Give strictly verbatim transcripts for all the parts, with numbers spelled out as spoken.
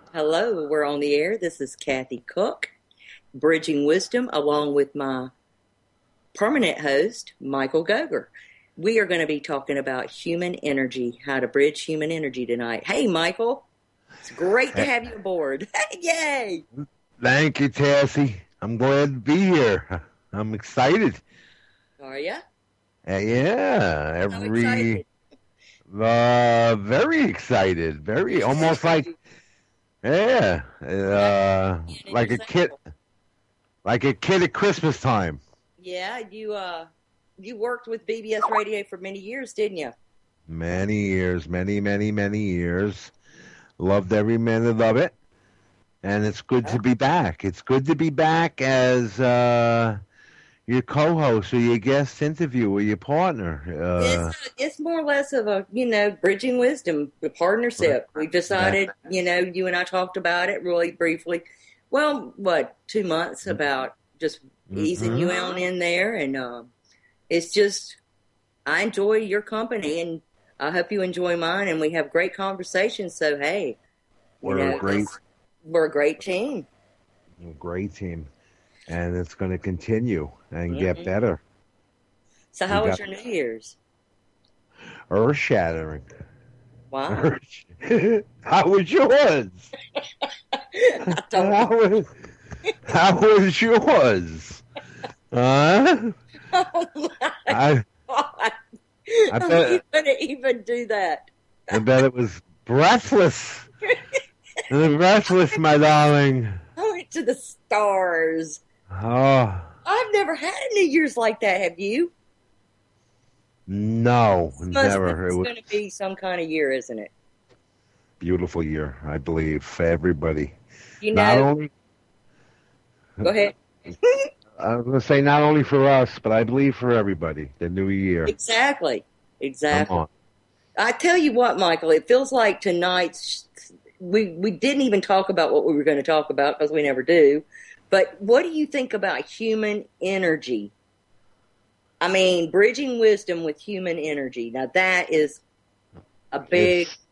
Hello, we're on the air. This is Kathy Cook, Bridging Wisdom, along with my permanent host, Michael Goger. We are going to be talking about human energy, how to bridge human energy tonight. Hey, Michael, it's great to have you aboard. Yay! Thank you, Tassie. I'm glad to be here. I'm excited. Are you? Uh, yeah, How every excited? uh, very excited. Very almost like yeah, uh, Being an like a kid, example. like a kid at Christmas time. Yeah, you uh, you worked with B B S Radio for many years, didn't you? Many years, many, many, many years. Loved every minute of it, and it's good to be back. It's good to be back as uh, your co-host or your guest interview or your partner. Uh, It's it's more or less of a, you know, bridging wisdom, a partnership. We that, decided, you know, you and I talked about it really briefly. Well, what, two months about just easing you hmm on in there, and uh, it's just I enjoy your company, and I hope you enjoy mine, and we have great conversations. So hey, you We're a know, great, it's, we're a great team. great team, and it's going to continue and get hmm better. So We how was got your New Year's? earth shattering. Wow. How was yours? I don't How was, how was yours? Huh? Oh my I God. I How are you bet going to even do that? I bet it was breathless. Breathless, my darling. I went to the stars. Oh I've never had a New Year's like that, have you? no, This must, this never. It is was going to be some kind of year, isn't it? a beautiful year, I believe, for everybody. You Not know, only go ahead. I was going to say not only for us, but I believe for everybody. The new year. Exactly. Come Exactly. on. I tell you what, Michael, it feels like tonight's, we, we didn't even talk about what we were going to talk about because we never do. But what do you think about human energy? I mean, bridging wisdom with human energy. Now that is a big, It's,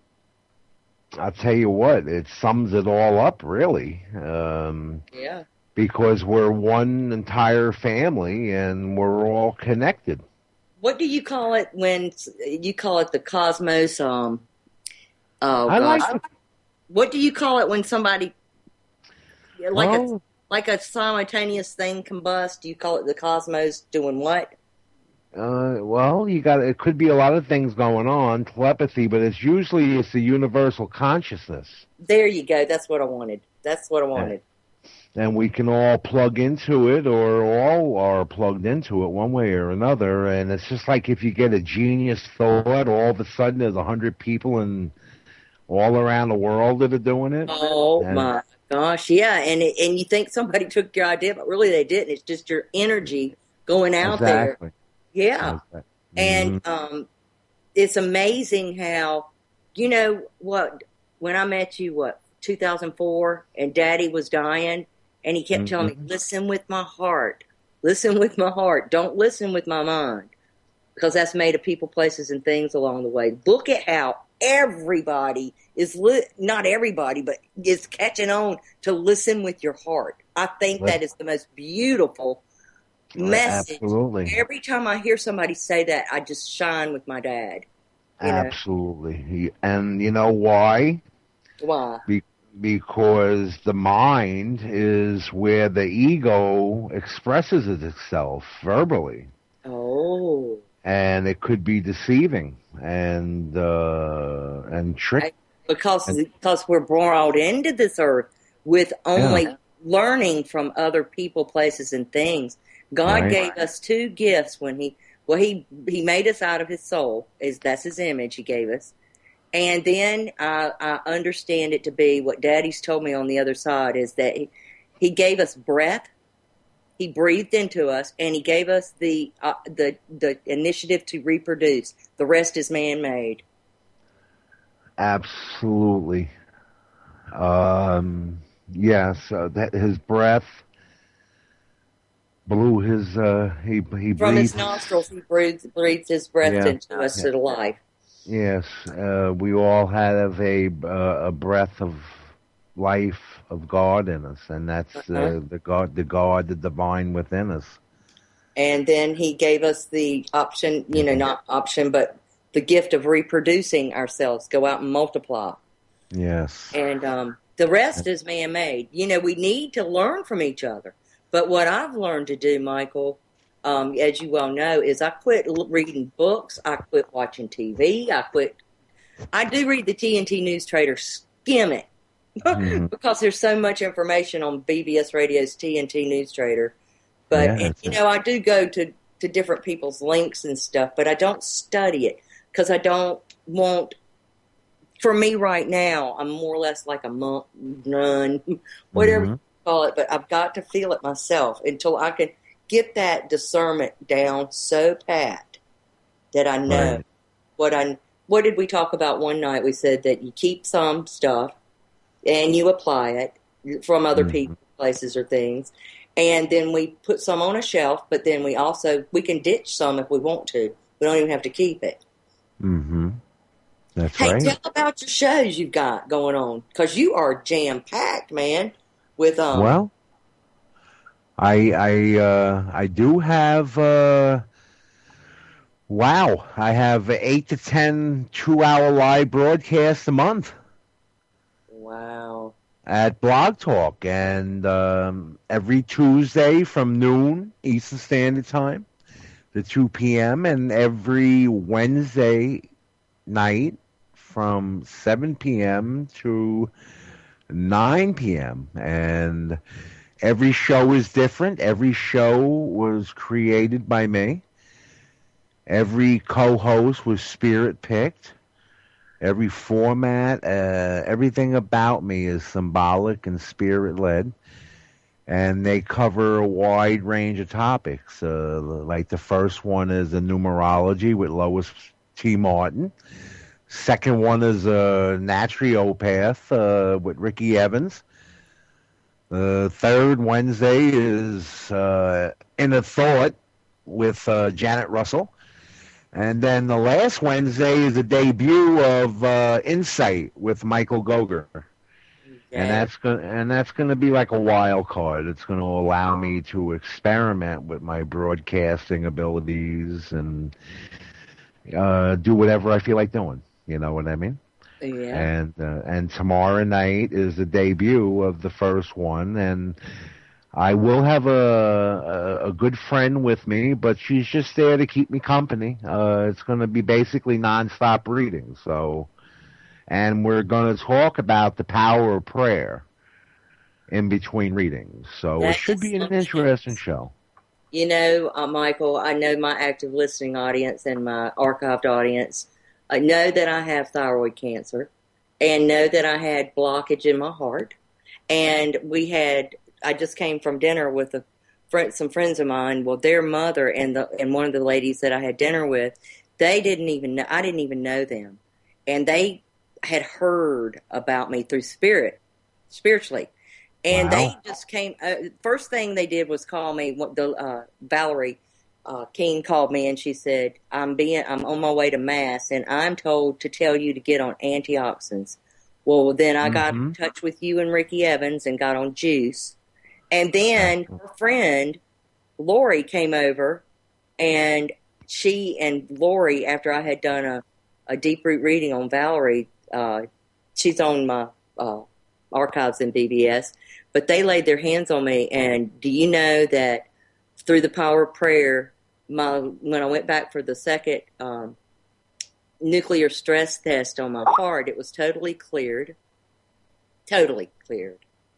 I'll tell you what, it sums it all up, really. Um, yeah. because we're one entire family and we're all connected. What do you call it when you call it the cosmos? Um, oh I gosh, like to, what do you call it when somebody like a well, like a simultaneous thing combust? Do you call it the cosmos doing what? uh, well, you got, it could be a lot of things going on, telepathy, but it's usually, it's the universal consciousness. There you go. That's what I wanted. That's what I And wanted. and we can all plug into it or all are plugged into it one way or another. And it's just like if you get a genius thought, all of a sudden there's a hundred people in all around the world that are doing it. Oh And my gosh, yeah, and it, and you think somebody took your idea, but really they didn't. It's just your energy going out there. exactly. Yeah, Exactly. and hmm um, it's amazing how, you know what, when I met you, what, two thousand four, and Daddy was dying, and he kept telling me, hmm listen with my heart, listen with my heart, don't listen with my mind, because that's made of people, places, and things along the way. Look at how everybody is, li- not everybody, but is catching on to listen with your heart. I think that is the most beautiful message. Absolutely. Every time I hear somebody say that, I just shine with my dad. You know Absolutely. And you know why? why? Be- because the mind is where the ego expresses itself verbally. Oh, And it could be deceiving and uh, and trick. I, because And, because we're brought into this earth with yeah, only learning from other people, places, and things. God right. gave us two gifts when he well he he made us out of his soul. Is that's his image he gave us. And then I, I understand it to be what Daddy's told me on the other side is that he, he gave us breath. He breathed into us, and he gave us the uh, the the initiative to reproduce. The rest is man made. Absolutely. Um, yes, uh, that his breath blew his. Uh, he he From his breathed. nostrils, he breathes breathes his breath Yeah. into us Yeah. to life. Yes. Uh, we all have a uh, a breath of life of God in us, and that's uh, Uh-huh. the God, the God, the divine within us. And then he gave us the option, you know, not option, but the gift of reproducing ourselves, go out and multiply. Yes. And um, the rest is man-made. You know, we need to learn from each other. But what I've learned to do, Michael, um, as you well know, is I quit l- reading books. I quit watching T V. I quit. I do read the T N T News Trader, skim it, Mm-hmm. because there's so much information on B B S Radio's T N T News Trader. But, Yeah, and, that's you it. know, I do go to, to different people's links and stuff, but I don't study it because I don't want, for me right now, I'm more or less like a monk, nun, whatever Mm-hmm. you call it, but I've got to feel it myself until I can get that discernment down so pat that I know Right. what I, what did we talk about one night? We said that you keep some stuff and you apply it from other Mm-hmm. people, places, or things. And then we put some on a shelf, but then we also, we can ditch some if we want to. We don't even have to keep it. Mm-hmm. That's Hey, right. tell about your shows you've got going on, because you are jam-packed, man, with, um, Well, I I uh, I do have uh, wow, I have eight to ten two-hour live broadcasts a month wow. at Blog Talk, and um, every Tuesday from noon Eastern Standard Time to two p.m. and every Wednesday night from seven p.m. to nine p.m. and every show is different. Every show was created by me. Every co-host was spirit picked. Every format, uh, everything about me is symbolic and spirit led. And they cover a wide range of topics. Uh, like the first one is a numerology with Lois T. Martin. Second one is a naturopath uh, with Ricky Evans. The third Wednesday is uh, Inner Thought with uh, Janet Russell. And then the last Wednesday is a debut of uh, Insight with Michael Goger. And Yeah. that's going and that's going to be like a wild card. It's going to allow me to experiment with my broadcasting abilities and uh, do whatever I feel like doing. You know what I mean? Yeah. And uh, and tomorrow night is the debut of the first one, and I will have a a, a good friend with me, but she's just there to keep me company. Uh, it's going to be basically nonstop reading. So, and we're going to talk about the power of prayer in between readings. So it That should is be an something interesting else. show. You know, uh, Michael, I know my active listening audience and my archived audience. I know that I have thyroid cancer and know that I had blockage in my heart. And we had, I just came from dinner with a friend, some friends of mine. Well, their mother and the, and one of the ladies that I had dinner with, they didn't even know, I didn't even know them. And they had heard about me through spirit, spiritually. And they Wow. just came, uh, first thing they did was call me, the, uh, Valerie, uh, King called me and she said, I'm being, I'm on my way to mass and I'm told to tell you to get on antioxidants. Well, then I got Mm-hmm. in touch with you and Ricky Evans and got on juice. And then her friend, Lori, came over and she and Lori, after I had done a, a deep root reading on Valerie, uh, she's on my, uh, archives in B B S, but they laid their hands on me. And do you know that through the power of prayer, my, when I went back for the second, um, nuclear stress test on my heart, it was totally cleared, totally cleared.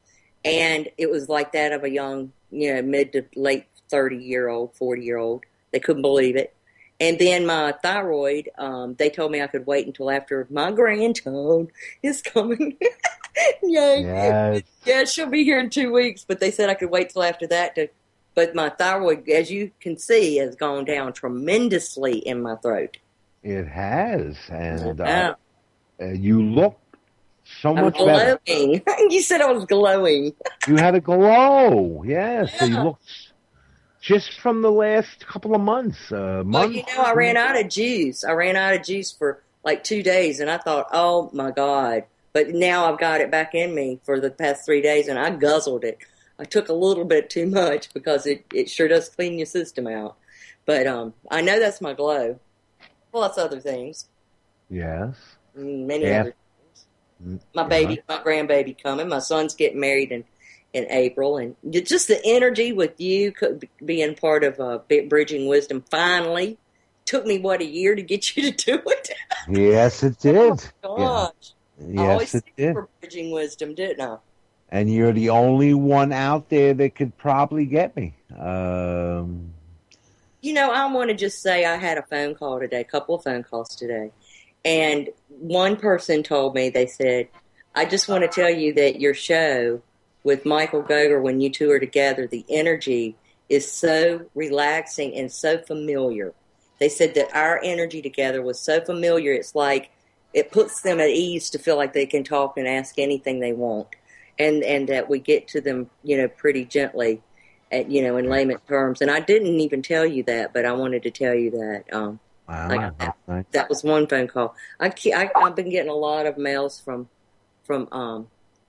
And it was like that of a young, you know, mid to late thirty year old, forty year old. They couldn't believe it. And then my thyroid, um, they told me I could wait until after my grandchild is coming. Yay. Yes. Yeah, she'll be here in two weeks, but they said I could wait till after that to, but my thyroid, as you can see, has gone down tremendously in my throat. It has, and Yeah. uh, you look so I'm much better. glowing. You said I was glowing. You had a glow, yeah. So you Yeah. looked just from the last couple of months, uh, Well, you months. know, I ran out of juice. I ran out of juice for like two days, and I thought, oh my God, But now I've got it back in me for the past three days, and I guzzled it. I took a little bit too much because it, it sure does clean your system out. But um, I know that's my glow. Plus other things. Yes. Many yeah. other things. My baby, my grandbaby coming. My son's getting married in, in April. And just the energy with you being part of uh, Bridging Wisdom finally. Took me, what, a year to get you to do it? Yes, it did. Oh, my gosh. Yeah. I Yes, always it think did. for Bridging Wisdom, didn't I? And you're the only one out there that could probably get me. Um, you know, I want to just say I had a phone call today, a couple of phone calls today. And one person told me, they said, I just want to tell you that your show with Michael Goger, when you two are together, the energy is so relaxing and so familiar. They said that our energy together was so familiar, it's like it puts them at ease to feel like they can talk and ask anything they want. And and that we get to them, you know, pretty gently, at, you know, in layman terms. And I didn't even tell you that, but I wanted to tell you that. Um, wow, like that, nice. that was one phone call. I, I I've been getting a lot of mails from from um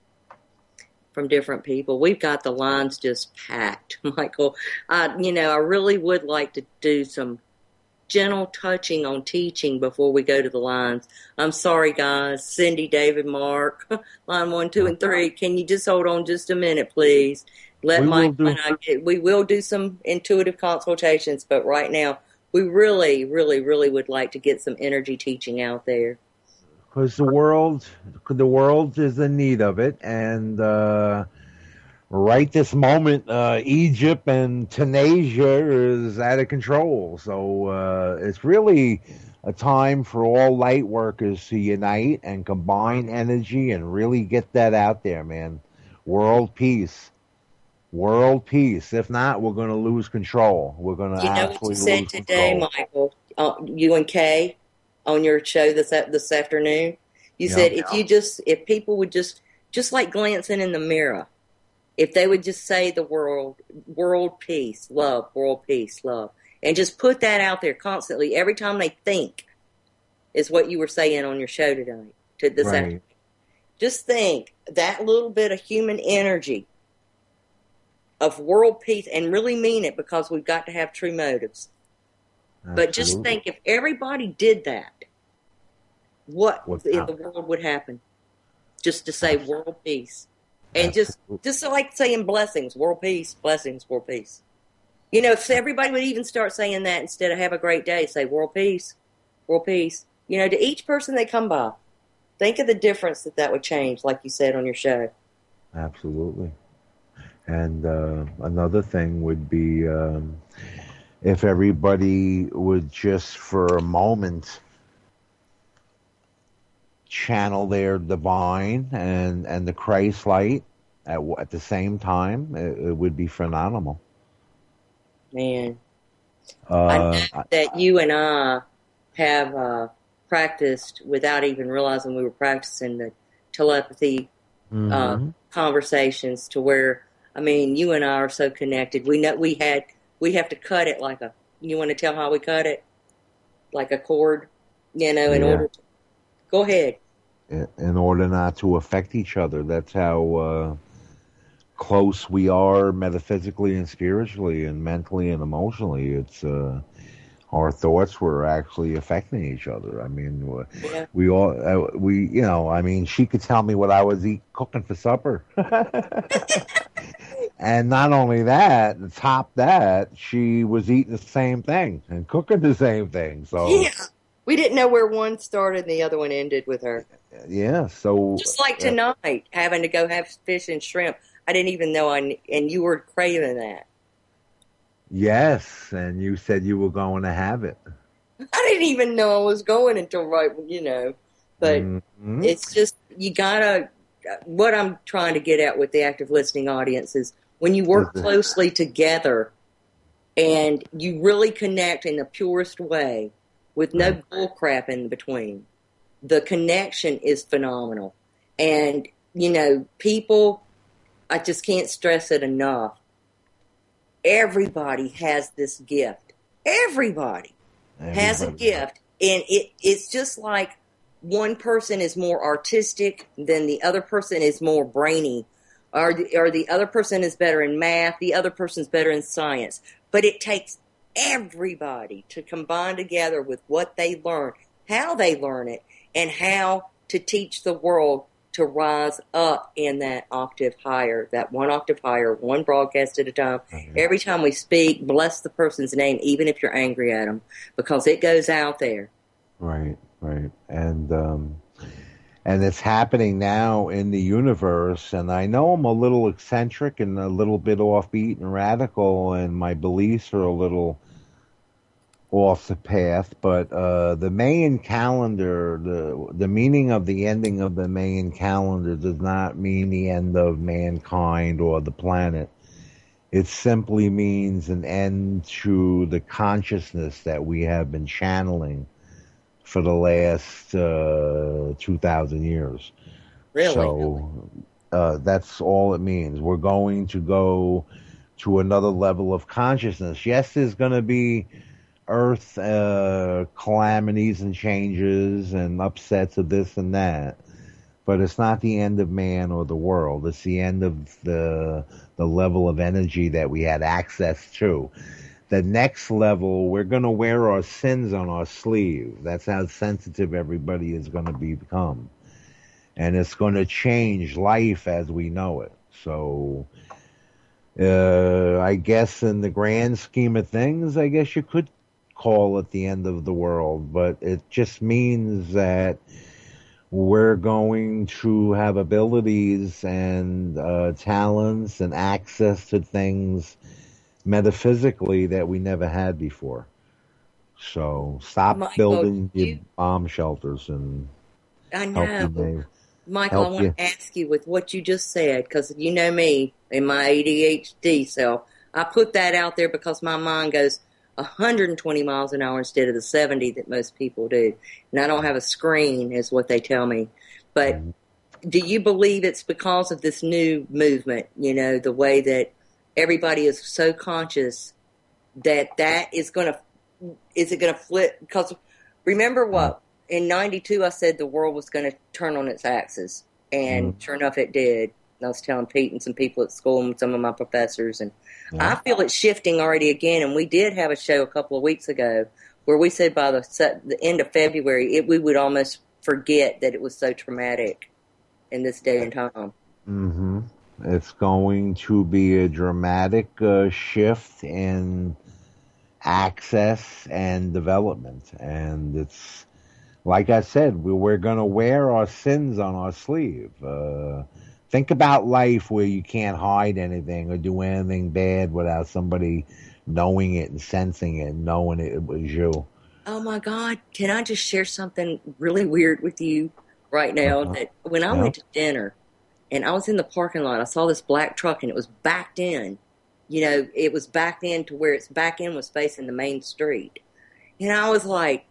from different people. We've got the lines just packed, Michael. I you know I really would like to do some gentle touching on teaching before we go to the lines. I'm sorry, guys. Cindy, David, Mark, line one, two, and three. Can you just hold on just a minute, please? Let we Mike will and I get, we will do some intuitive consultations, but right now we really, really, really would like to get some energy teaching out there. Because the world, the world is in need of it, and uh, right this moment, uh, Egypt and Tunisia is out of control. So uh, it's really a time for all light workers to unite and combine energy and really get that out there, man. World peace. World peace. If not, we're going to lose control. We're going to you know absolutely what you said lose today, control. Michael, uh, you and Kay on your show this this afternoon. You Yep. said if you just if people would just just like glancing in the mirror, if they would just say the world world peace, love, world peace, love, and just put that out there constantly every time they think, is what you were saying on your show tonight. To this Right. afternoon. Just think that little bit of human energy of world peace, and really mean it, because we've got to have true motives. Absolutely. But just think, if everybody did that, what What in how? the world would happen? Just to say world peace. And Absolutely. just just like saying blessings, world peace, blessings, world peace. You know, if everybody would even start saying that instead of have a great day, say world peace, world peace. You know, to each person they come by, think of the difference that that would change, like you said on your show. Absolutely. And uh, another thing would be um, if everybody would just for a moment channel their divine and, and the Christ light at, at the same time, it, it would be phenomenal. Man, Uh, I know that you and I have uh, practiced without even realizing we were practicing the telepathy mm-hmm. uh, conversations, to where, I mean, you and I are so connected. We know we had we have to cut it like a. You want to tell how we cut it? Like a cord, you know, in Yeah. order to go ahead. in, in order not to affect each other. That's how uh, close we are metaphysically and spiritually and mentally and emotionally. It's uh, our thoughts were actually affecting each other. I mean, we, Yeah. we all, uh, we, you know, I mean, she could tell me what I was eat, cooking for supper. And not only that, to top that, she was eating the same thing and cooking the same thing. So Yeah. We didn't know where one started and the other one ended with her. yeah, so Just like uh, tonight, having to go have fish and shrimp. I didn't even know I, and you were craving that. yes, and you said you were going to have it. I didn't even know I was going until right, you know. But Mhm. it's just, you gotta, what I'm trying to get at with the active listening audience is when you work Is it- closely together and you really connect in the purest way with no Right. bull crap in between, the connection is phenomenal. And, you know, people, I just can't stress it enough. Everybody has this gift. Everybody has a Everybody. gift. And it, it's just like one person is more artistic, then the other person is more brainy, or the, or the other person is better in math, the other person's better in science. But it takes everybody to combine together with what they learn, how they learn it, and how to teach the world to rise up in that octave higher, that one octave higher, one broadcast at a time. Mm-hmm. Every time we speak, bless the person's name, even if you're angry at them, because it goes out there. Right, right. And, um, and it's happening now in the universe, and I know I'm a little eccentric and a little bit offbeat and radical, and my beliefs are a little off the path, but uh, the Mayan calendar, the the meaning of the ending of the Mayan calendar does not mean the end of mankind or the planet. It simply means an end to the consciousness that we have been channeling for the last uh, two thousand years. Really? So uh, that's all it means. We're going to go to another level of consciousness. Yes, there's going to be Earth uh, calamities and changes and upsets of this and that, but it's not the end of man or the world. It's the end of the the level of energy that we had access to. The next level, we're going to wear our sins on our sleeve. That's how sensitive everybody is going to become, and it's going to change life as we know it. So uh, I guess in the grand scheme of things, I guess you could call it the end of the world, but it just means that we're going to have abilities and uh, talents and access to things metaphysically that we never had before. So stop Michael, building you, your bomb shelters and I know. help you, Michael, help I want you. to ask you with what you just said, because you know me and my A D H D self, I put that out there because my mind goes one hundred twenty miles an hour instead of the seventy that most people do. And I don't have a screen, is what they tell me. But mm-hmm. do you believe it's because of this new movement, you know, the way that everybody is so conscious that that is going to, is it going to flip? Because remember what, in ninety-two I said the world was going to turn on its axis. And mm-hmm. sure enough it did. I was telling Pete and some people at school and some of my professors, and yeah. I feel it's shifting already again. And we did have a show a couple of weeks ago where we said by the, the end of February, it, we would almost forget that it was so traumatic in this day and time. Mm-hmm. It's going to be a dramatic uh, shift in access and development. And it's, like I said, we, we're going to wear our sins on our sleeve. Uh, Think about life where you can't hide anything or do anything bad without somebody knowing it and sensing it and knowing it, it was you. Oh, my God. Can I just share something really weird with you right now? Uh-huh. That when I yeah. went to dinner and I was in the parking lot, I saw this black truck and it was backed in. You know, it was backed in to where its back end was facing the main street. And I was like,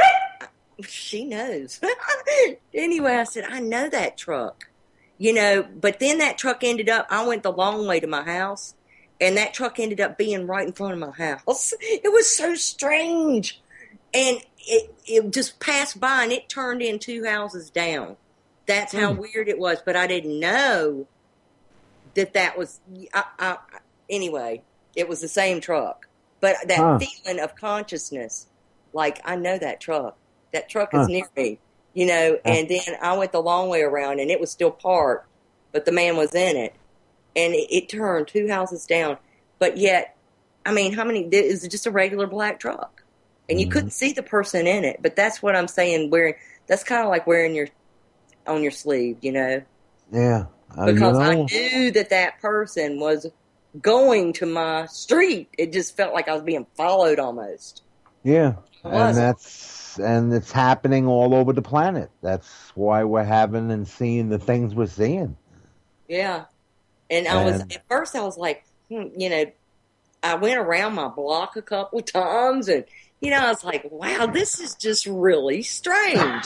she knows. Anyway, I said, I know that truck. You know, but then that truck ended up, I went the long way to my house, and that truck ended up being right in front of my house. It was so strange. And it it just passed by, and it turned in two houses down. That's how mm. weird it was. But I didn't know that that was, I, I, anyway, it was the same truck. But that huh. feeling of consciousness, like, I know that truck. That truck huh. is near me. You know, and then I went the long way around, and it was still parked, but the man was in it, and it, it turned two houses down. But yet, I mean, how many? It was just a regular black truck, and you mm-hmm. couldn't see the person in it. But that's what I'm saying. Wearing that's kind of like wearing your on your sleeve, you know? Yeah, uh, because you know. I knew that that person was going to my street. It just felt like I was being followed almost. Yeah, and that's. And it's happening all over the planet. That's why we're having and seeing the things we're seeing. Yeah. And I and, was, at first I was like, hmm, you know, I went around my block a couple of times and, you know, I was like, wow, this is just really strange.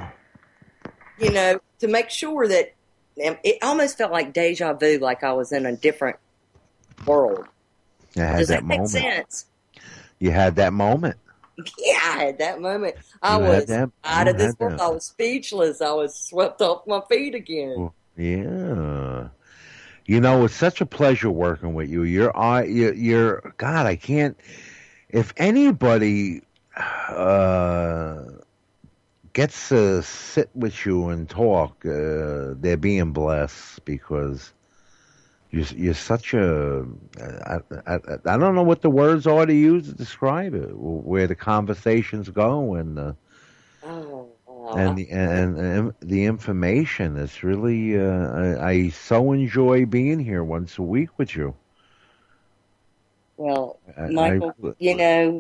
You know, to make sure that it almost felt like deja vu, like I was in a different world. It had Does that, that make moment. sense? You had that moment. Yeah, I had that moment. I You had was that. out You of this had world. that. I was speechless. I was swept off my feet again. Well, yeah. You know, it's such a pleasure working with you. You're, I, you're, you're God, I can't. If anybody uh, gets to sit with you and talk, uh, they're being blessed because you're, you're such a. I, I, I don't know what the words are to use to describe it, where the conversations go and. Uh, Oh, and wow. the and, and the information is really uh, I, I so enjoy being here once a week with you. Well, I, Michael, I you know,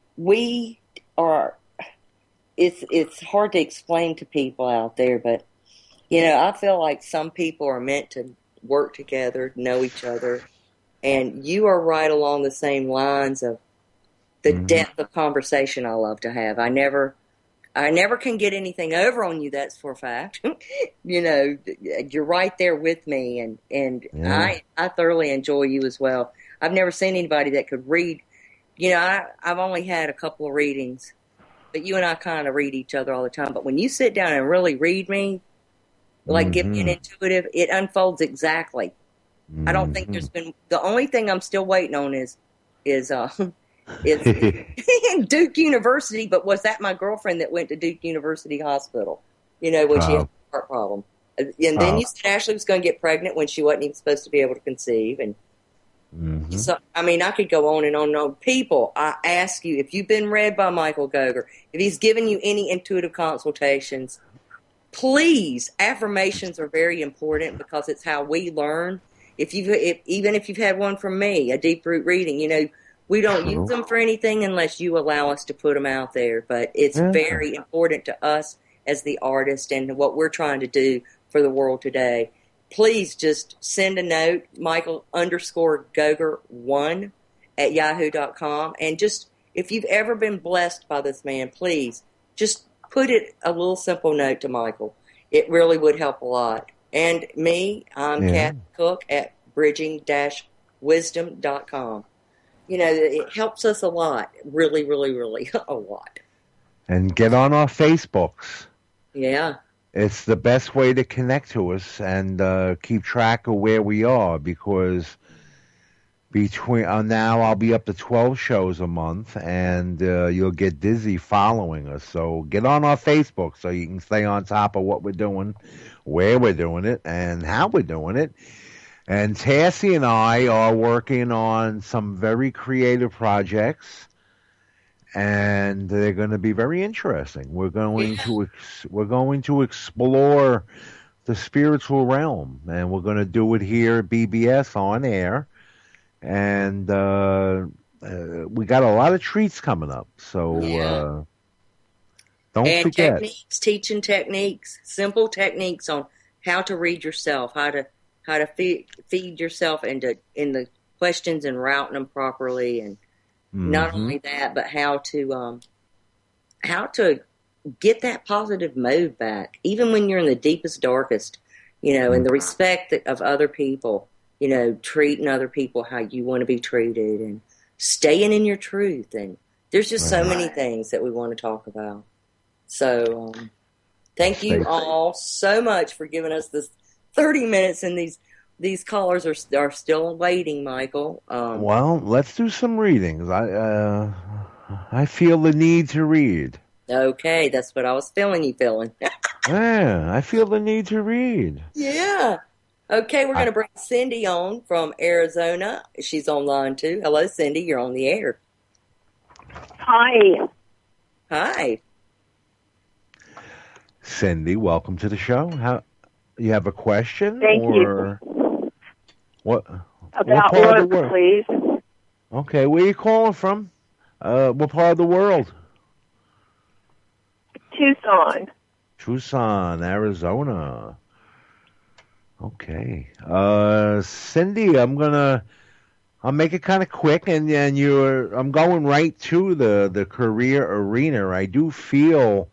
we are. It's it's hard to explain to people out there, but you know, I feel like some people are meant to work together, know each other, and you are right along the same lines of the hmm depth of conversation I love to have. I never I never can get anything over on you, that's for a fact. You know, you're right there with me, and and yeah. I I thoroughly enjoy you as well. I've never seen anybody that could read. You know, I I've only had a couple of readings, but you and I kind of read each other all the time. But when you sit down and really read me, like give me an hmm intuitive, it unfolds exactly. I don't think hmm there's been the only thing I'm still waiting on is is uh is Duke University, but was that my girlfriend that went to Duke University Hospital? You know, when she had Prob- a heart problem. And then prob- you said Ashley was going to get pregnant when she wasn't even supposed to be able to conceive. And hmm so, I mean, I could go on and on and on. People, I ask you, if you've been read by Michael Goger, if he's given you any intuitive consultations, please, affirmations are very important because it's how we learn. If you've, if, even if you've had one from me, a deep root reading, you know, we don't use True. them for anything unless you allow us to put them out there. But it's Yeah. very important to us as the artist and what we're trying to do for the world today. Please just send a note, Michael underscore Goger one at yahoo dot com. And just, if you've ever been blessed by this man, please just put it a little simple note to Michael. It really would help a lot. And me, I'm Yeah. Kathy Cook at bridging dash wisdom dot com. You know, it helps us a lot. Really, really, really a lot. And get on our Facebooks. Yeah. It's the best way to connect to us and uh, keep track of where we are because between uh, now I'll be up to twelve shows a month and uh, you'll get dizzy following us. So get on our Facebook so you can stay on top of what we're doing, where we're doing it, and how we're doing it. And Tassie and I are working on some very creative projects. And they're going to be very interesting. We're going Yeah. to ex- we're going to explore the spiritual realm, and we're going to do it here at B B S on air. And uh, uh, we got a lot of treats coming up, so Yeah. uh, don't And forget. techniques, teaching techniques, simple techniques on how to read yourself, how to how to feed feed yourself into in the questions and routing them properly, and not Mm-hmm. only that, but how to um, how to get that positive mode back, even when you're in the deepest, darkest. You know, and the respect of other people. You know, treating other people how you want to be treated, and staying in your truth. And there's just so Right. many things that we want to talk about. So, um, thank Stay you safe. all so much for giving us this thirty minutes, and these these callers are are still waiting, Michael. Um, Well, let's do some readings. I uh, I feel the need to read. okay, that's what I was feeling you feeling. Yeah, I feel the need to read. Yeah. Okay, we're I, going to bring Cindy on from Arizona. She's online too. Hello, Cindy. You're on the air. Hi. Hi. Cindy, welcome to the show. How you have a question Thank or you. what? About what part of the work, world? please. Okay, where are you calling from? Uh, what part of the world? Tucson. Tucson, Arizona. Okay. Uh, Cindy, I'm gonna I'll make it kind of quick, and and you're I'm going right to the the career arena. I do feel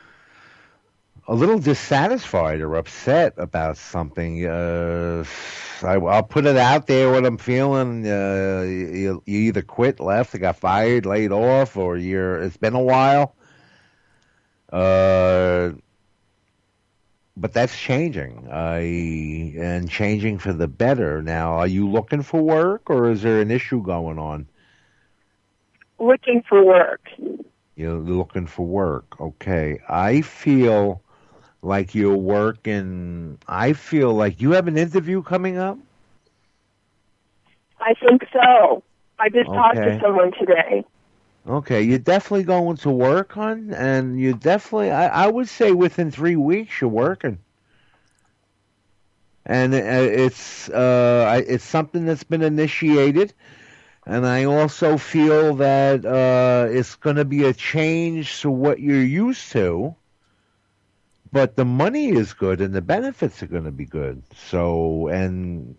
a little dissatisfied or upset about something. Uh, I, I'll put it out there what I'm feeling. Uh, you, you either quit, left, got fired, laid off, or you're. It's been a while. Uh, but that's changing. I and changing for the better. Now, are you looking for work, or is there an issue going on? Looking for work. You're looking for work. Okay. I feel like you're working. I feel like you have an interview coming up. I think so. I just Okay. talked to someone today. Okay, you're definitely going to work, hon, and you definitely, I, I would say within three weeks you're working. And uh, it's uh, I- it's something that's been initiated, and I also feel that uh, it's going to be a change to what you're used to, but the money is good and the benefits are going to be good. So, and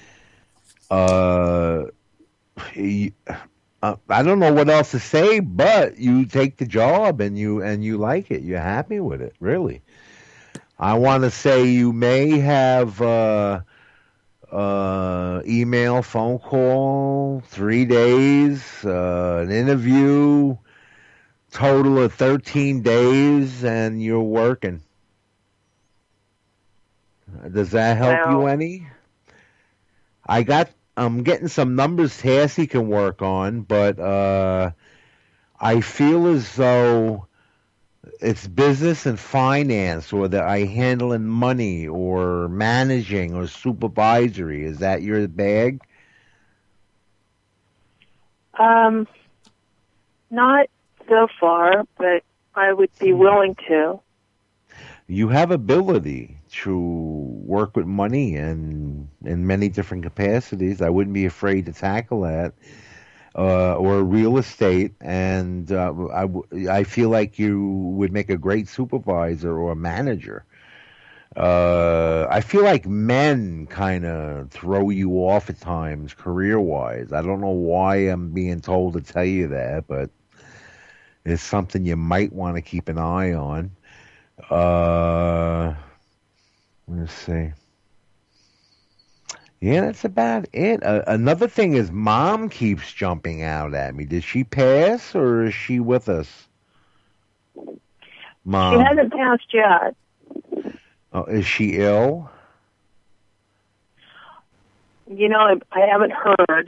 uh, y- uh, I don't know what else to say, but you take the job and you and you like it. You're happy with it, really. I want to say you may have uh, uh, email, phone call, three days, uh, an interview, total of thirteen days, and you're working. Does that help Wow. you any? I got, I'm getting some numbers Tassie can work on, but uh, I feel as though it's business and finance, or that I handling money or managing or supervisory. Is that your bag? Um, not so far, but I would be willing to. You have ability to work with money and in many different capacities. I wouldn't be afraid to tackle that. Uh, or real estate, and uh, I, w- I feel like you would make a great supervisor or a manager. Uh, I feel like men kind of throw you off at times, career-wise. I don't know why I'm being told to tell you that, but it's something you might want to keep an eye on. Uh, let's see. Yeah, that's about it. Uh, another thing is, Mom keeps jumping out at me. Did she pass, or is she with us? Mom. She hasn't passed yet. Oh, is she ill? You know, I, I haven't heard.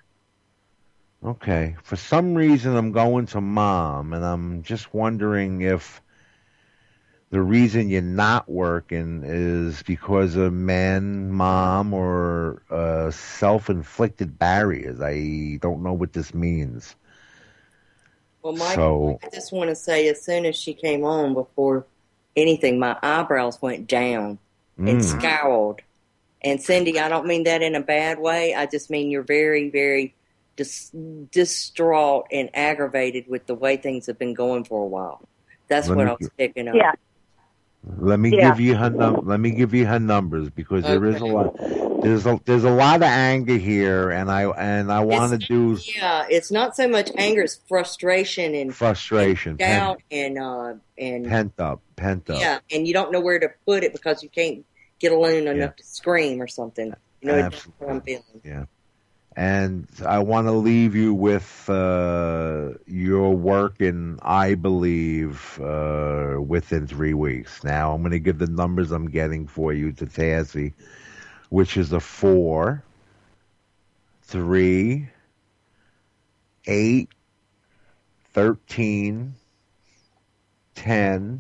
Okay. For some reason, I'm going to Mom, and I'm just wondering if the reason you're not working is because of men, Mom, or uh, self-inflicted barriers. I don't know what this means. Well, Michael, So, I just want to say, as soon as she came on, before anything, my eyebrows went down and mm, scowled. And Cindy, I don't mean that in a bad way. I just mean you're very, very dis- distraught and aggravated with the way things have been going for a while. That's let what me I was picking up. Yeah. let me Yeah. give you her num- let me give you her numbers, because there is a Okay. lot there's a there's a lot of anger here, and I and I want to It's do yeah, it's not so much anger; it's frustration and frustration, and pent doubt and uh and pent up, pent up. yeah, and you don't know where to put it because you can't get alone enough Yeah, to scream or something. You know, that's what I'm absolutely. feeling. Yeah. And I want to leave you with uh, your work, and I believe uh, within three weeks. Now I'm going to give the numbers I'm getting for you to Tassie, which is a four, three, eight, thirteen, ten,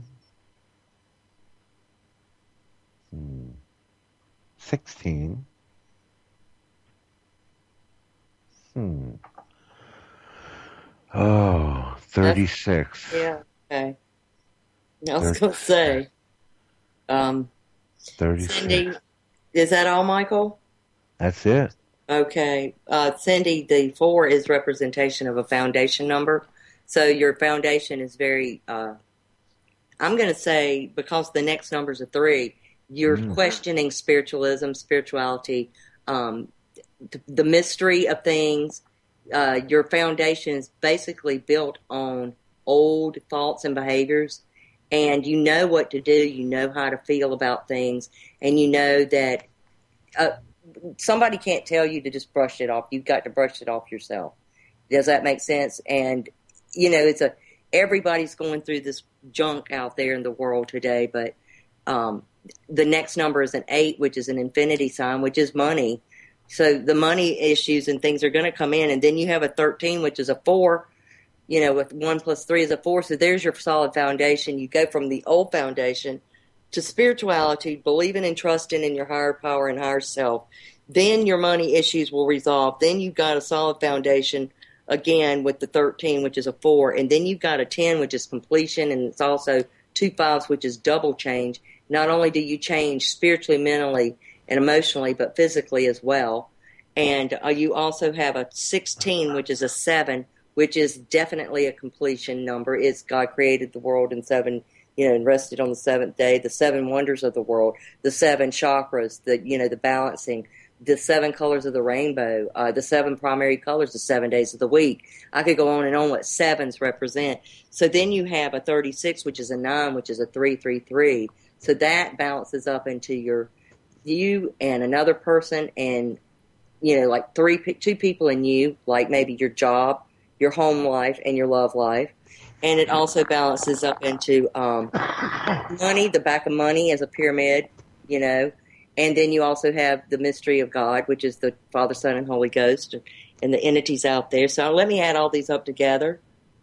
hmm, sixteen. Hmm. Oh, That's thirty-six. yeah. Okay. I was Thir- gonna say, um, thirty-six. Cindy, is that all, Michael? That's it. Okay. Uh, Cindy, the four is representation of a foundation number. So your foundation is very, uh, I'm going to say, because the next number's a three, you're Mm. questioning spiritualism, spirituality, um, th- the mystery of things. Uh, your foundation is basically built on old thoughts and behaviors, and you know what to do. You know how to feel about things, and you know that uh, somebody can't tell you to just brush it off. You've got to brush it off yourself. Does that make sense? And, you know, it's a, everybody's going through this junk out there in the world today, but, um, the next number is an eight, which is an infinity sign, which is money. So the money issues and things are going to come in. And then you have a thirteen, which is a four, you know, with one plus three is a four. So there's your solid foundation. You go from the old foundation to spirituality, believing and trusting in your higher power and higher self. Then your money issues will resolve. Then you've got a solid foundation again with the thirteen, which is a four. And then you've got a ten, which is completion. And it's also two fives, which is double change. Not only do you change spiritually, mentally, and emotionally, but physically as well. And uh, you also have a sixteen, which is a seven, which is definitely a completion number. It's God created the world in seven, you know, and rested on the seventh day. The seven wonders of the world, the seven chakras, the, you know, the balancing, the seven colors of the rainbow, uh, the seven primary colors, the seven days of the week. I could go on and on what sevens represent. So then you have a thirty-six, which is a nine, which is a three, three, three. So that balances up into your, you and another person and, you know, like three, two people in you, like maybe your job, your home life, and your love life. And it also balances up into um, money, the back of money as a pyramid, you know. And then you also have the mystery of God, which is the Father, Son, and Holy Ghost, and the entities out there. So let me add all these up together.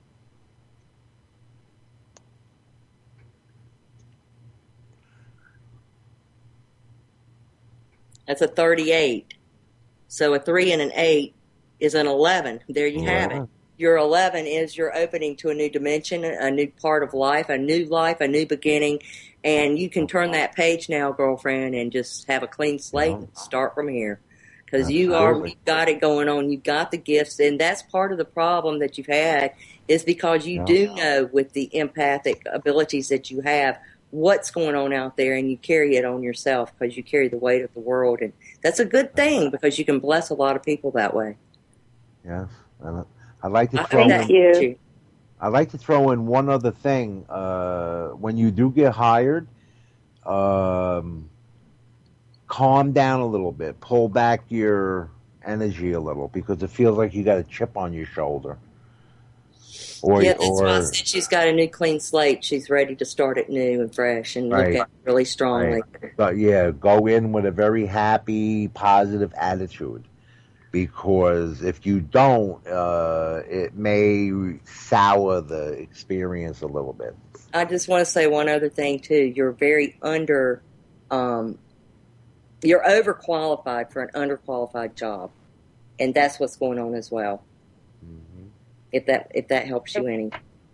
That's a thirty-eight. So a three and an eight is an eleven. There you Yeah. have it. Your eleven is your opening to a new dimension, a new part of life, a new life, a new beginning. And you can turn that page now, girlfriend, and just have a clean slate and start from here. Because you are, Absolutely. you've got it going on. You've got the gifts. And that's part of the problem that you've had is because you Yeah. do know with the empathic abilities that you have what's going on out there, and you carry it on yourself because you carry the weight of the world. And that's a good thing because you can bless a lot of people that way. Yes. And I'd like to I throw think Thank that in, you. you. I'd like to throw in one other thing. Uh, when you do get hired, um, calm down a little bit. Pull back your energy a little because it feels like you got a chip on your shoulder. Or, Yeah, that's why I or said she's got a new clean slate. She's ready to start it new and fresh and Right. look at it really strongly. But yeah, go in with a very happy, positive attitude. Because if you don't, uh, it may sour the experience a little bit. I just want to say one other thing too. You're very under, um, you're overqualified for an underqualified job, and that's what's going on as well. Mm-hmm. If that if that helps you any.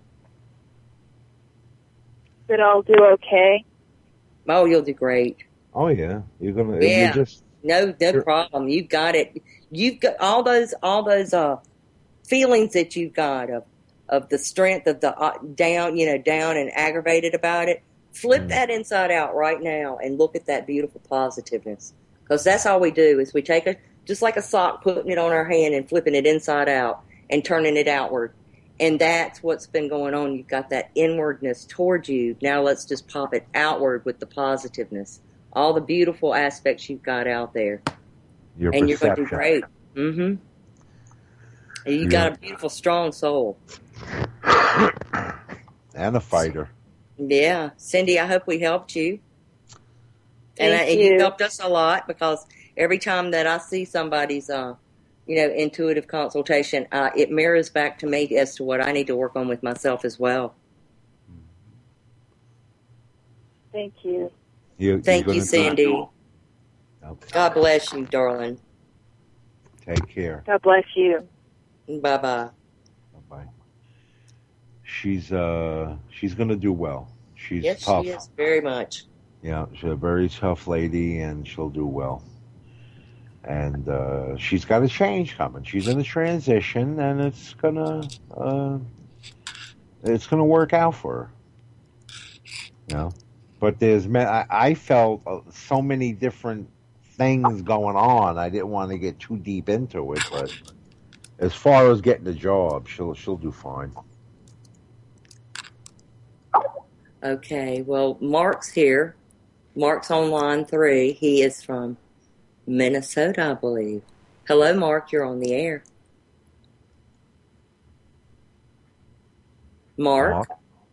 That I'll do okay. Oh, you'll do great. Oh yeah, you're gonna. Yeah. You just No, no Sure. problem. You've got it. You've got all those, all those uh, feelings that you've got of, of the strength of the uh, down, you know, down and aggravated about it. Flip Mm. that inside out right now and look at that beautiful positiveness. Because that's all we do is we take a, just like a sock, putting it on our hand and flipping it inside out and turning it outward. And that's what's been going on. You've got that inwardness towards you. Now let's just pop it outward with the positiveness. All the beautiful aspects you've got out there. your And you're perception. going to do great. Mm-hmm. You got a beautiful, strong soul. And a fighter. Yeah. Cindy, I hope we helped you. And, I, Thank and you you. helped us a lot because every time that I see somebody's, uh, you know, intuitive consultation, uh, it mirrors back to me as to what I need to work on with myself as well. Thank you. You, Thank you're you, gonna do- Cindy. Okay. God bless you, darling. Take care. God bless you. Bye-bye. Bye bye. She's uh she's gonna do well. She's Yes, tough. she is. Very much. Yeah, she's a very tough lady, and she'll do well. And uh, she's got a change coming. She's in a transition, and it's gonna uh, it's gonna work out for her. You know, but there's ma- I, I felt uh, so many different things going on. I didn't want to get too deep into it, but as far as getting the job, she'll she'll do fine. Okay. Well, Mark's here. Mark's on line three. He is from Minnesota, I believe. Hello, Mark. You're on the air. Mark? Mark?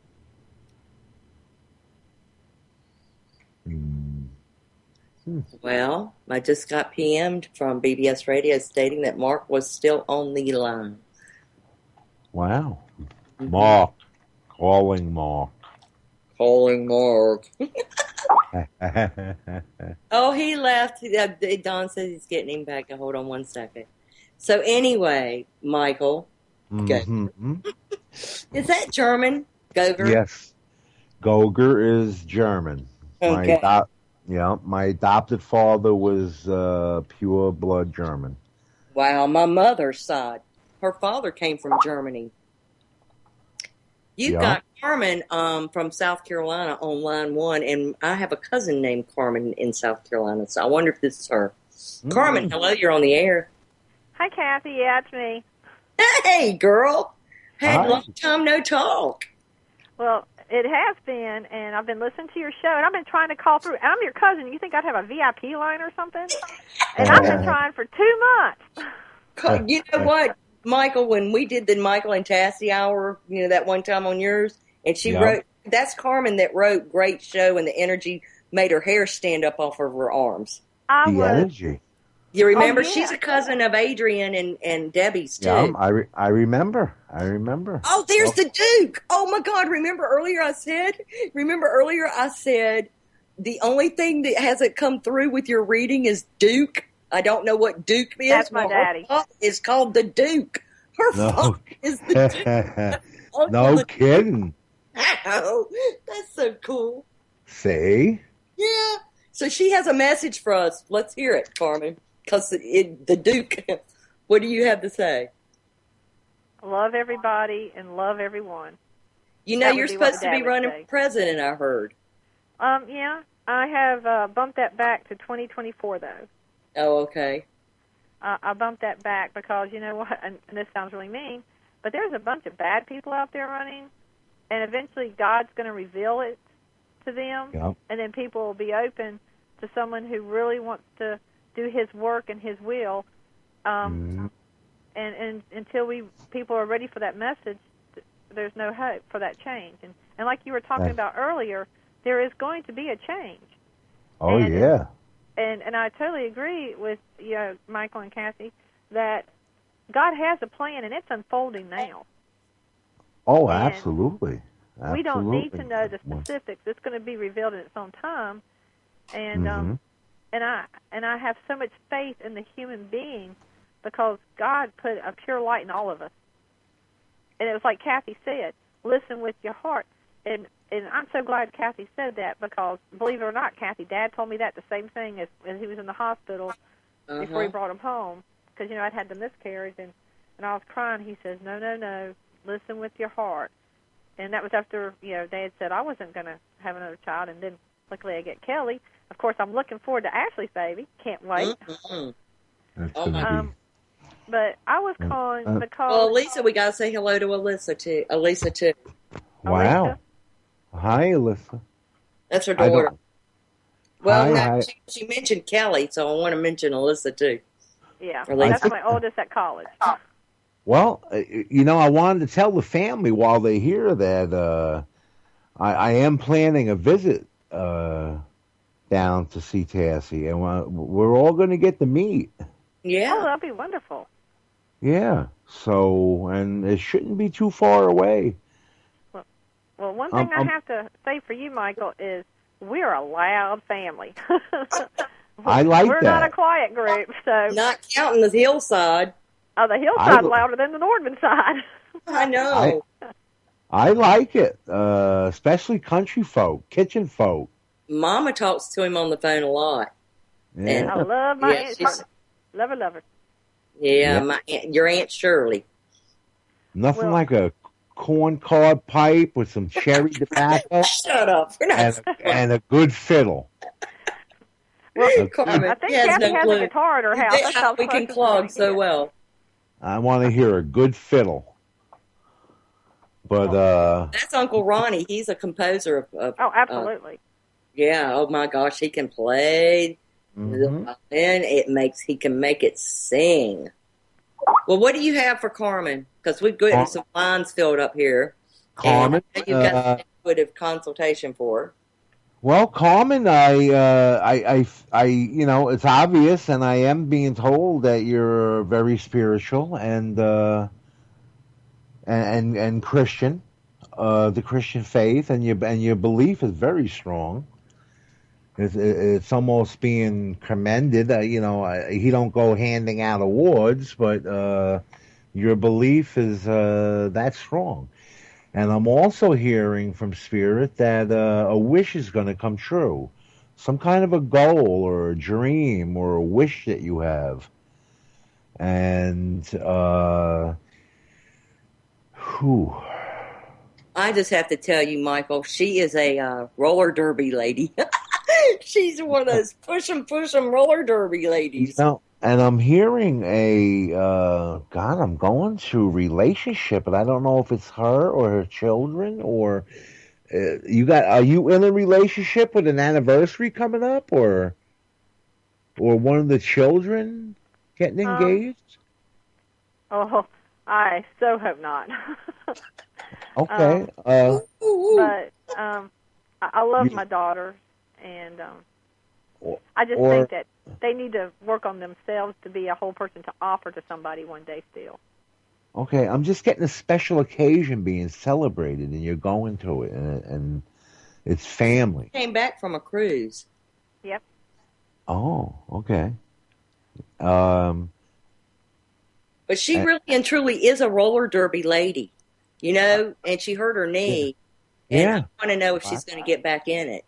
Hmm. Hmm. Well, I just got P M'd from B B S Radio stating that Mark was still on the line. Wow. Mm-hmm. Mark. Calling Mark. Calling Mark. Oh, he left. Don says he's getting him back. Hold on one second. So anyway, Michael. Mm-hmm. Is that German? Goger? Yes. Goger is German. Okay. My ado- yeah, my adopted father was uh, pure blood German. Wow, my mother's side. Her father came from Germany. You've yeah. got Carmen um, from South Carolina on line one, and I have a cousin named Carmen in South Carolina, so I wonder if this is her. Mm. Carmen, hello, you're on the air. Hi, Kathy. Yeah, it's me. Hey, girl. Had Hi. a long time no talk. Well, it has been, and I've been listening to your show, and I've been trying to call through. I'm your cousin. You think I'd have a V I P line or something? And I've been trying for two months. You know what, Michael, when we did the Michael and Tassie hour, you know, that one time on yours, and she yep. wrote, that's Carmen that wrote Great Show, and the energy made her hair stand up off of her arms. I the was, energy. You remember? Oh, yeah. She's a cousin of Adrian and, and Debbie's, too. Yeah, I, re- I remember. I remember. Oh, there's well, the Duke. Oh, my God. Remember earlier I said, remember earlier I said, the only thing that hasn't come through with your reading is Duke. I don't know what Duke is. That's my well, daddy. Her is called the Duke. Her no. father is the Duke. No the kidding. Oh, that's so cool. See? Yeah. So she has a message for us. Let's hear it, Carmen. Because the Duke, what do you have to say? Love everybody and love everyone. You know, That you're would be what supposed to Dad be would running say. for president, I heard. Um, yeah, I have uh, bumped that back to twenty twenty-four, though. Oh, okay. Uh, I bumped that back because, you know what, and, and this sounds really mean, but there's a bunch of bad people out there running, and eventually God's going to reveal it to them, yep. and then people will be open to someone who really wants to do His work and His will. Um, mm-hmm. and, and until we people are ready for that message, there's no hope for that change. And, and like you were talking That's... about earlier, there is going to be a change. Oh, and, yeah. And and I totally agree with you know, Michael and Kathy that God has a plan, and it's unfolding now. Oh, and absolutely. absolutely. We don't need to know the specifics. It's going to be revealed in its own time. And mm-hmm. um, and I and I have so much faith in the human being because God put a pure light in all of us. And it was like Kathy said, listen with your heart. And and I'm so glad Kathy said that because, believe it or not, Kathy, Dad told me that the same thing as, as he was in the hospital uh-huh. before he brought him home. Because, you know, I'd had the miscarriage, and, and I was crying. He says, no, no, no, listen with your heart. And that was after, you know, they had said I wasn't going to have another child, and then luckily I get Kelly. Of course, I'm looking forward to Ashley's baby. Can't wait. Mm-hmm. That's oh, gonna um, be... But I was calling uh, because... Well, Elisa, we got to say hello to Alyssa, too. Elisa, too. Wow. Elisa? Hi, Alyssa. That's her daughter. Well, hi, no, hi. She, she mentioned Kelly, so I want to mention Alyssa, too. Yeah, Elisa. that's my oldest at college. Well, you know, I wanted to tell the family while they hear that uh, I, I am planning a visit uh, down to see Tassie, and we're, we're all going to get to meet. Yeah. Oh, that'll be wonderful. Yeah. So, and it shouldn't be too far away. Well, well one thing um, I um, have to say for you, Michael, is we're a loud family. I like we're that. not a quiet group, so Not counting the hillside. Oh, the hillside's I, louder than the Nordman side. I know. I, I like it, uh, especially country folk, kitchen folk. Mama talks to him on the phone a lot. Yeah. And, I love my yeah, aunt. she's- Love her, love her. Yeah, Yeah. my aunt, your Aunt Shirley. Nothing Well- like a corn cob pipe with some cherry tobacco Shut up. We're not and, a, and a good fiddle. Well, Carmen, I think he has Kathy no has clue. a guitar at her house. That's how we can close clog it's so gonna well. I want to hear a good fiddle. But, uh... That's Uncle Ronnie. He's a composer of... of get. Oh, absolutely. Uh, yeah, oh my gosh, he can play Mhm. Then it makes he can make it sing. Well, what do you have for Carmen? Because we've got Car- some lines filled up here, and Carmen, I know you've got uh, some intuitive consultation for her. well, Carmen, I, uh, I, I, I, you know, it's obvious, and I am being told that you're very spiritual and uh, and and, and Christian, uh, the Christian faith, and your and your belief is very strong. It's, it's almost being commended. Uh, you know, uh, he don't go handing out awards, but uh, your belief is uh, that strong. And I'm also hearing from Spirit that uh, a wish is going to come true. Some kind of a goal or a dream or a wish that you have. And, uh, whew. I just have to tell you, Michael, she is a uh, roller derby lady. She's one of those push 'em, push 'em roller derby ladies. You know, and I'm hearing a, uh, God, I'm going to relationship, but I don't know if it's her or her children or, uh, you got, are you in a relationship with an anniversary coming up or, or one of the children getting engaged? Um, oh, I so hope not. Okay. um, uh, but um, I, I love you, my daughters, and um, or, I just or think that they need to work on themselves to be a whole person to offer to somebody one day still. okay, I'm just getting a special occasion being celebrated, and you're going to it, and, and it's family. Came back from a cruise. Yep. Oh, okay. Um, But she uh, really and truly is a roller derby lady, you know, and she hurt her knee. yeah. And Yeah. I want to know if she's going to get back in it.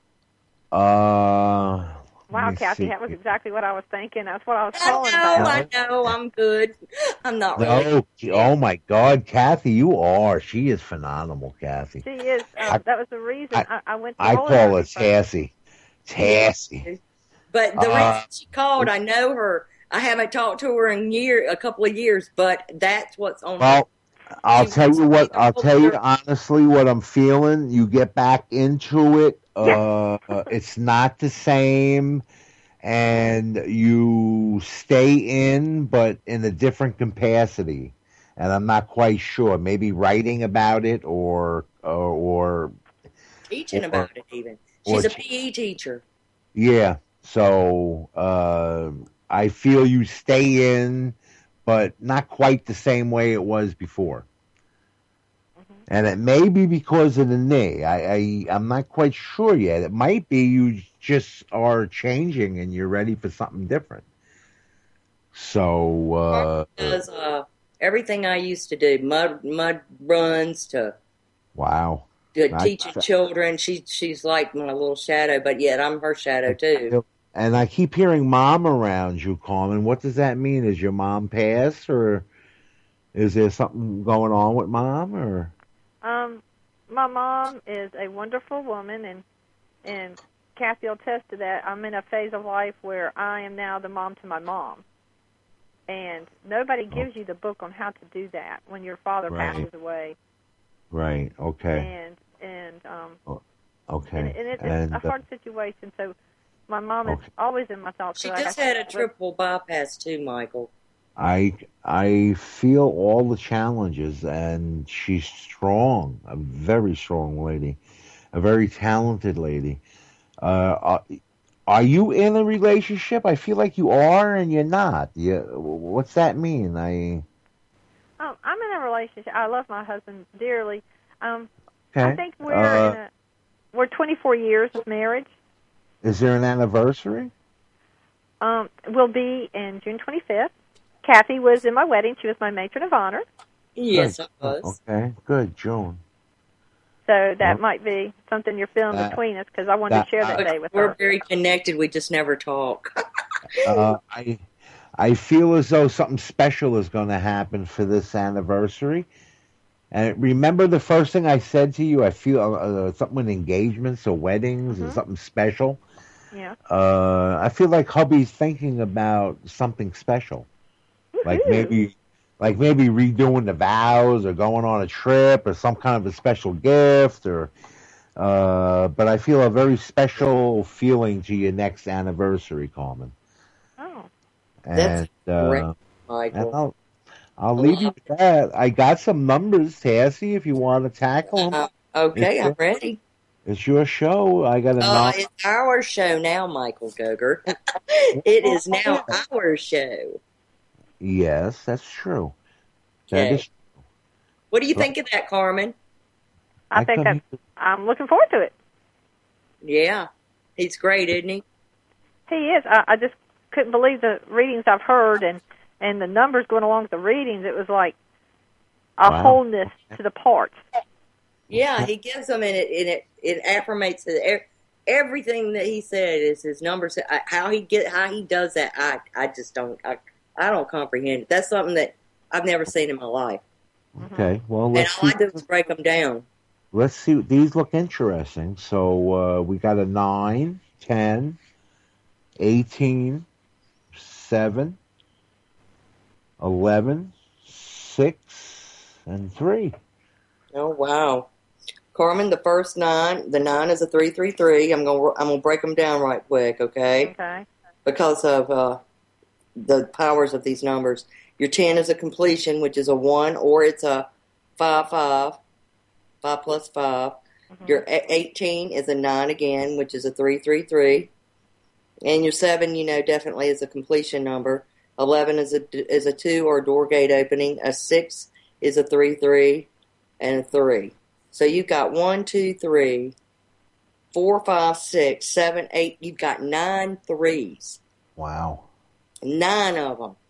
Uh, let Wow, me Kathy, see. that was exactly what I was thinking. That's what I was I calling know, about. I know, I'm good. I'm not really. No, oh my God, Kathy, you are. She is phenomenal, Kathy. She is. I, Um, that was the reason I, I, I went to I roller call her derby first. Tassie. Tassie. But the Uh, reason she called, I know her. I haven't talked to her in year, a couple of years, but that's what's on her. well, I'll She tell wants you to be what. a I'll tell you roller honestly what I'm feeling. You get back into it. Yes. Uh, it's not the same, and you stay in, but in a different capacity. And I'm not quite sure. Maybe writing about it, or or or, teaching or, about it even. or She's a P E teacher. yeah. So uh, I feel you stay in, but not quite the same way it was before. And it may be because of the knee. I, I, I'm not quite sure yet. It might be you just are changing and you're ready for something different. So, uh, does uh, everything I used to do, mud mud runs to, wow. to I, teaching children. She she's like my little shadow, but yet I'm her shadow too. and I keep hearing mom around you, Carmen. What does that mean? Is your mom passed, or is there something going on with mom, or? Um, my mom is a wonderful woman, and and Kathy will attest to that. I'm in a phase of life where I am now the mom to my mom, and nobody gives you the book on how to do that when your father Right. passes away. Right. Okay. And and um, Okay. and, and it, it's And, a hard situation. So my mom is okay. always in my thoughts. She so I just have had to- a triple bypass too, Michael. I I feel all the challenges, and she's strong, a very strong lady, a very talented lady. Uh, are, are you in a relationship? I feel like you are, and you're not. You, what's that mean? I Um, I'm in a relationship. I love my husband dearly. Um, okay. I think we're Uh, in a we're twenty-four years of marriage. is there an anniversary? Um, will be in June twenty-fifth. Kathy was in my wedding. She was my matron of honor. Yes, Good. I was. Okay, good, June. So that Well, might be something you're feeling that- between us because I wanted that- to share that But day with we're her. very connected. We just never talk. Uh, I I feel as though something special is going to happen for this anniversary. And remember the first thing I said to you? I feel uh, uh, something with engagements or weddings or Mhm. something special. Yeah. Uh, I feel like hubby's thinking about something special, like Woohoo. maybe, like maybe redoing the vows or going on a trip or some kind of a special gift or Uh, but I feel a very special feeling to your next anniversary, Carmen. Oh. And, That's great, uh, and Michael. I'll, I'll leave you with that. I got some numbers, Tassie, if you want to tackle them. Uh, okay, It's I'm your, ready. it's your show. I got a Uh, nine. it's our show now, Michael Goger. It is now our show. Yes, that's true. That Okay. is. What do you Well, think of that, Carmen? I I think come that's, I'm looking forward to it. Yeah, he's great, isn't he? He is. I, I just couldn't believe the readings I've heard and, and the numbers going along with the readings. It was like a Wow. wholeness to the parts. Yeah, he gives them, and it and it it affirmates it. Everything that he said is his numbers. I- How he get how he does that, I I just don't I, I don't comprehend it. That's something that I've never seen in my life. Okay, well, And let's all see. I do is break them down. Let's see. These look interesting. So uh, we got a nine, ten, eighteen, seven, eleven, six, and three. Oh wow, Carmen, the first nine, the nine is a three three three. I'm gonna I'm gonna break them down right quick, okay? Okay. Because of uh, the powers of these numbers. Your ten is a completion, which is a one, or it's a five five, five plus five. Mm-hmm. Your eighteen is a nine again, which is a three three three. And your seven, you know, definitely is a completion number. eleven is a is a two or a door gate opening. A six is a three three, and a three. So you've got one, two, three, four, five, six, seven, eight. You've got nine threes. Wow. Nine of them.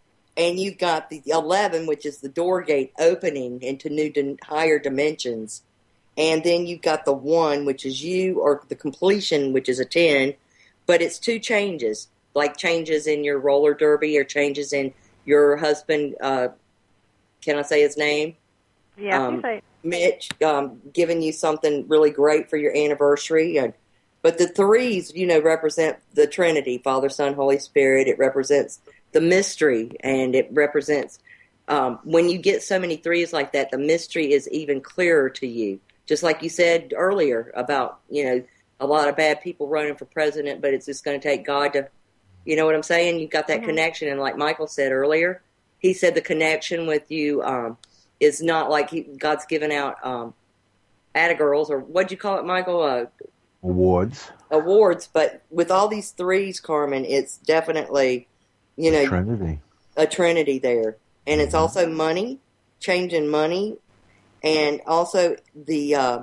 And you've got the eleven, which is the door gate opening into new, di- higher dimensions. And then you've got the one, which is you, or the completion, which is a ten. But it's two changes, like changes in your roller derby or changes in your husband. Uh, can I say his name? Yeah, Um, you say Mitch, um, giving you something really great for your anniversary. And, but the threes, you know, represent the Trinity, Father, Son, Holy Spirit. It represents the mystery, and it represents, um, when you get so many threes like that, the mystery is even clearer to you. Just like you said earlier about, you know, a lot of bad people running for president, but it's just going to take God to, you know what I'm saying? You've got that Mhm. connection. And like Michael said earlier, he said the connection with you, um, is not like he, God's given out, um, Attagirls, or what'd you call it, Michael? Uh, Awards. awards. But with all these threes, Carmen, it's definitely, you know, Trinity. a trinity there. And it's also money, changing money, and also the uh,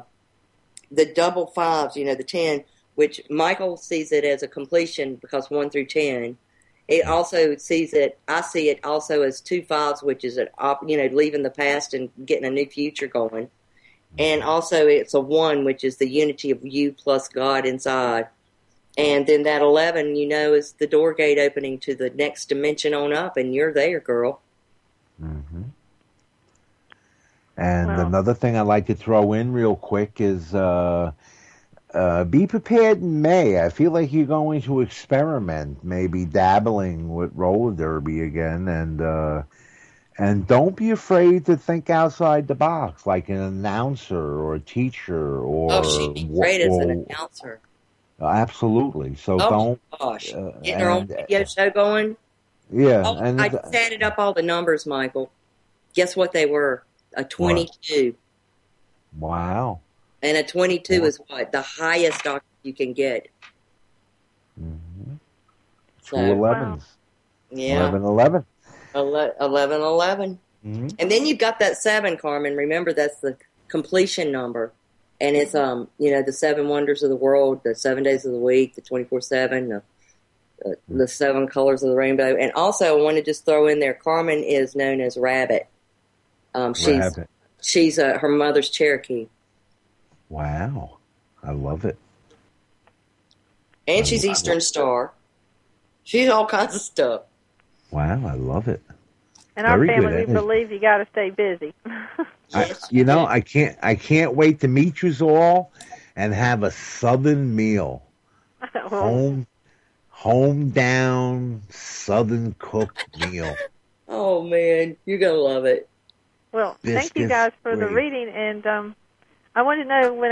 the double fives, you know, the ten, which Michael sees it as a completion because one through ten. It also sees it, I see it also as two fives, which is, an op, you know, leaving the past and getting a new future going. And also it's a one, which is the unity of you plus God inside. And then that eleven, you know, is the door gate opening to the next dimension on up, and you're there, girl. Mm-hmm. And Wow. another thing I'd like to throw in real quick is uh, uh, be prepared in May. I feel like you're going to experiment, maybe dabbling with roller derby again, and uh, and don't be afraid to think outside the box, like an announcer or a teacher or Oh, she'd be great as an announcer. Absolutely. So Oh, don't. my gosh. Uh, Getting her own and, radio show going. Yeah, Oh, and I just added up all the numbers, Michael. Guess what they were? A twenty-two. Wow. And a twenty-two is what? The highest doctor you can get. Mm-hmm. So, Two elevens. yeah. Eleven eleven. Ele- eleven eleven. Mm-hmm. And then you've got that seven, Carmen. Remember, that's the completion number. And it's, um, you know, the seven wonders of the world, the seven days of the week, the twenty-four seven, the, the, the seven colors of the rainbow. And also, I want to just throw in there, Carmen is known as Rabbit. Um, she's Rabbit. she's uh, her mother's Cherokee. Wow. I love it. And I she's love Eastern it. Star. She's all kinds of stuff. Wow, I love it. in our Very family, good. we believe you got to stay busy. I, you know, I can't. I can't wait to meet you all and have a Southern meal. Home, home down Southern cooked meal. Oh, man. You're going to love it. Well, thank you Biscuits, guys for the great. reading, and um, I wanted to know when I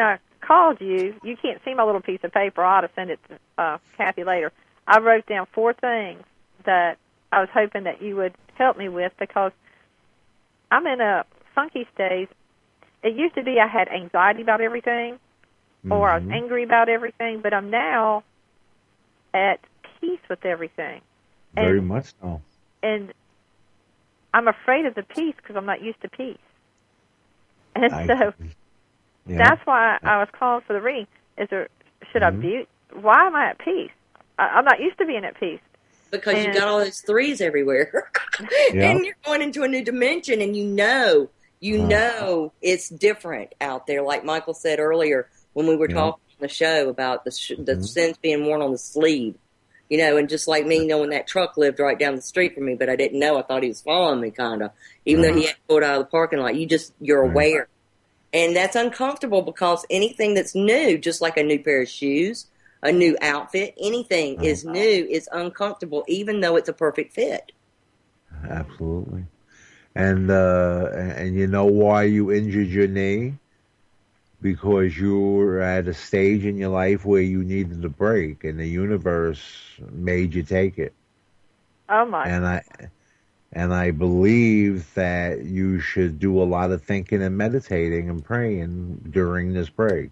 called you, you can't see my little piece of paper. I ought to send it to uh, Kathy later. I wrote down four things that I was hoping that you would help me with, because I'm in a funky stage. It used to be I had anxiety about everything, mm-hmm. or I was angry about everything, but I'm now at peace with everything. Very and, much so. And I'm afraid of the peace because I'm not used to peace. And I, so yeah. that's why I was calling for the reading. Is there, should mm-hmm. I be, why am I at peace? I, I'm not used to being at peace. Because and, you got all those threes everywhere. Yeah. And you're going into a new dimension, and you know, you uh, know it's different out there. Like Michael said earlier when we were yeah. talking on the show about the, sh- the mm-hmm. sins being worn on the sleeve. You know, and just like me knowing that truck lived right down the street from me, but I didn't know. I thought he was following me, kind of. Even uh-huh. though he had pulled out of the parking lot. You just, you're right. aware. And that's uncomfortable because anything that's new, just like a new pair of shoes, a new outfit, anything uh-huh. is new is uncomfortable, even though it's a perfect fit. Absolutely. And, uh, and you know why you injured your knee? Because you were at a stage in your life where you needed a break, and the universe made you take it. Oh my! And I, and I believe that you should do a lot of thinking and meditating and praying during this break,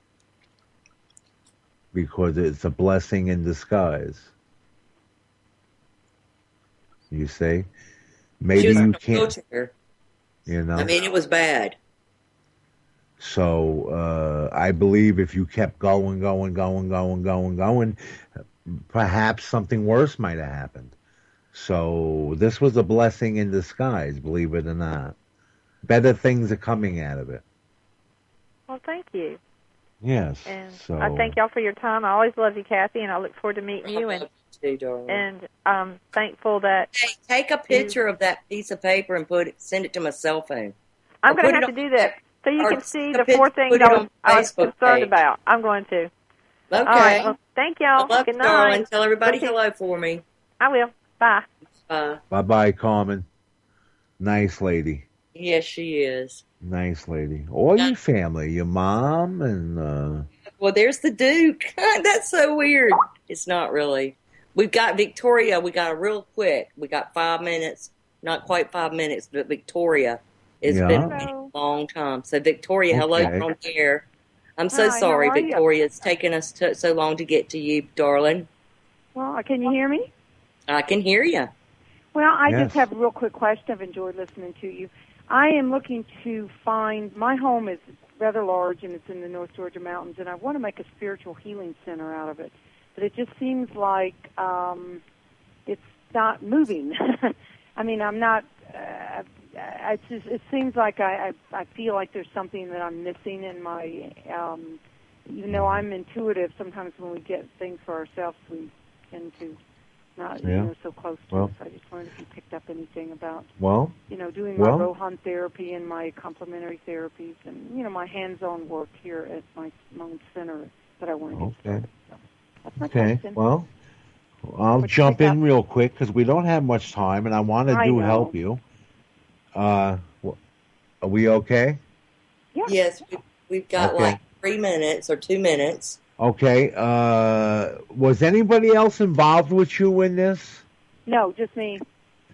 because it's a blessing in disguise. You see, maybe you can't. You know, I mean, it was bad. So uh, I believe if you kept going, going, going, going, going, going, perhaps something worse might have happened. So this was a blessing in disguise, believe it or not. Better things are coming out of it. Well, thank you. Yes. And so I thank y'all for your time. I always love you, Kathy, and I look forward to meeting you. I And love you too, darling. And I'm thankful that. Hey, take a picture you, of that piece of paper and put it, send it to my cell phone. I'm going to have to do that. So you can see the four things I was, I was concerned page. about. I'm going to. Okay. All right. Well, thank y'all. I love Good you, night. darling. Tell everybody okay. hello for me. I will. Bye. Bye. Bye-bye, Carmen. Nice lady. Yes, she is. Nice lady. All your family, your mom and... Uh... Well, there's the Duke. That's so weird. It's not really. We've got Victoria. We got a real quick. We got five minutes. Not quite five minutes, but Victoria. It's yeah. been a long time. So, Victoria, hello okay. from here. I'm so Hi, sorry, how are Victoria. you? It's taken us to, so long to get to you, darling. Well, can you hear me? I can hear you. Well, I yes. just have a real quick question. I've enjoyed listening to you. I am looking to find, my home is rather large, and it's in the North Georgia mountains, and I want to make a spiritual healing center out of it. But it just seems like um, it's not moving. I mean, I'm not... Uh, It's just, it seems like I, I I feel like there's something that I'm missing in my, um, even though I'm intuitive, sometimes when we get things for ourselves, we tend to not, yeah. you know, so close to well, us. I just wondered if you picked up anything about, well, you know, doing well, my Rohan therapy and my complementary therapies and, you know, my hands-on work here at my, my own center that I want to get okay. started. So that's my okay, question. well, I'll what jump in real quick because we don't have much time, and I want to I do know. help you. Uh, are we okay? Yeah. Yes, we, we've got okay. like three minutes or two minutes. Okay. Uh, was anybody else involved with you in this? No, just me.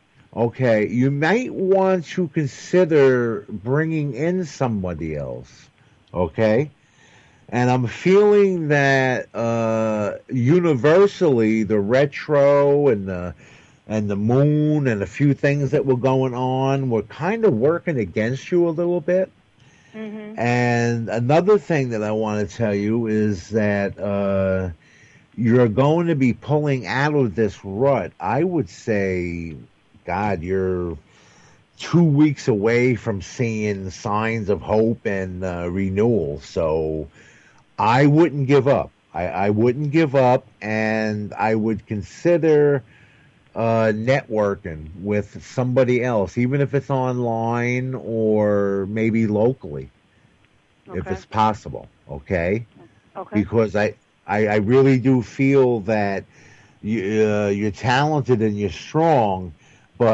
Okay. You might want to consider bringing in somebody else. Okay. And I'm feeling that uh, universally the retro and the and the moon and a few things that were going on were kind of working against you a little bit. Mm-hmm. And another thing that I want to tell you is that uh, you're going to be pulling out of this rut. I would say, God, you're two weeks away from seeing signs of hope and uh, renewal. So I wouldn't give up. I, I wouldn't give up, and I would consider... Uh, networking with somebody else, even if it's online or maybe locally, okay. if it's possible. Okay. Okay. Because I, I, I really do feel that you, uh, you're talented and you're strong, but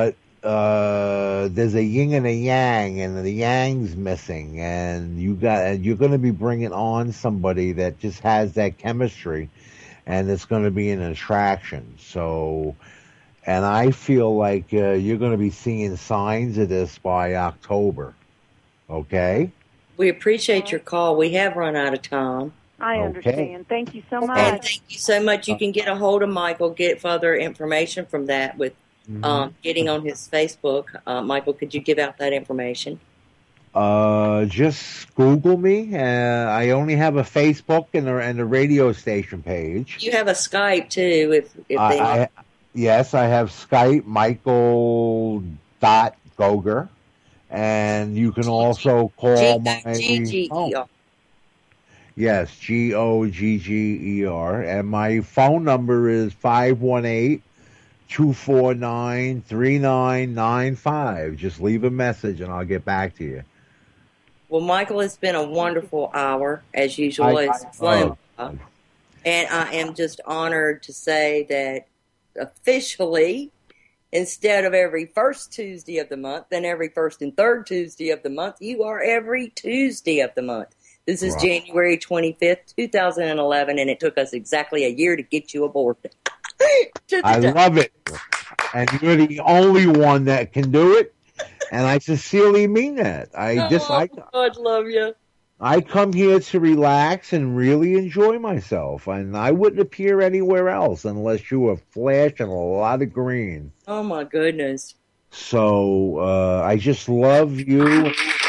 uh, there's a yin and a yang, and the yang's missing, and you got and you're going to be bringing on somebody that just has that chemistry, and it's going to be an attraction. So, and I feel like uh, you're going to be seeing signs of this by October. Okay. We appreciate your call. We have run out of time. I Okay. understand. Thank you so And much. thank you so much. You can get a hold of Michael, get further information from that with Mhm. um, getting on his Facebook. Uh, Michael, could you give out that information? Uh, just Google me. Uh, I only have a Facebook and a, and a radio station page. You have a Skype too. If if they I, I, yes, I have Skype, Michael dot Goger, and you can also call my G G E R. oh, yes, G O G G E R, and my phone number is five one eight, two four nine, three nine nine five. Just leave a message and I'll get back to you. Well, Michael, it's been a wonderful hour as usual. I- It's I- flown oh. by. And I am just honored to say that officially, instead of every first Tuesday of the month, then every first and third Tuesday of the month, you are every Tuesday of the month. This is Right. January twenty-fifth, two thousand eleven, and it took us exactly a year to get you aboard. To the I day. love it. And you're the only one that can do it. And I sincerely mean that. I just I Oh, God love you. I come here to relax and really enjoy myself. And I wouldn't appear anywhere else unless you were flashing a lot of green. Oh, my goodness. So uh, I just love you.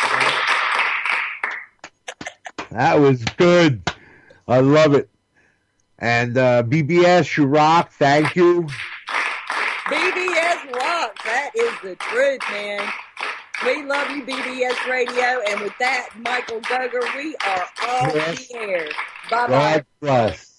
That was good. I love it. And uh, B B S, you rock. Thank you. B B S rocks. That is the truth, man. We love you, B B S Radio. And with that, Michael Goger, we are off the air. Bye-bye. God bless.